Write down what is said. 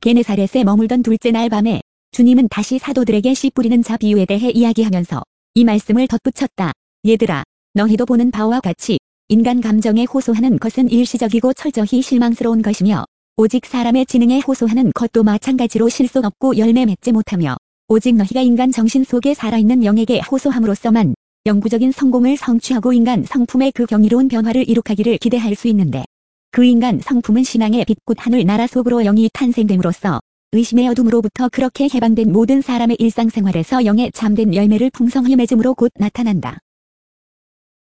게네사렛에 머물던 둘째 날 밤에 주님은 다시 사도들에게 씨 뿌리는 자 비유에 대해 이야기하면서 이 말씀을 덧붙였다. 얘들아, 너희도 보는 바와 같이 인간 감정에 호소하는 것은 일시적이고 철저히 실망스러운 것이며 오직 사람의 지능에 호소하는 것도 마찬가지로 실속 없고 열매 맺지 못하며 오직 너희가 인간 정신 속에 살아있는 영에게 호소함으로써만 영구적인 성공을 성취하고 인간 성품의 그 경이로운 변화를 이룩하기를 기대할 수 있는데 그 인간 성품은 신앙의 빛꽃 하늘 나라 속으로 영이 탄생됨으로써 의심의 어둠으로부터 그렇게 해방된 모든 사람의 일상생활에서 영의 참된 열매를 풍성히 맺음으로 곧 나타난다.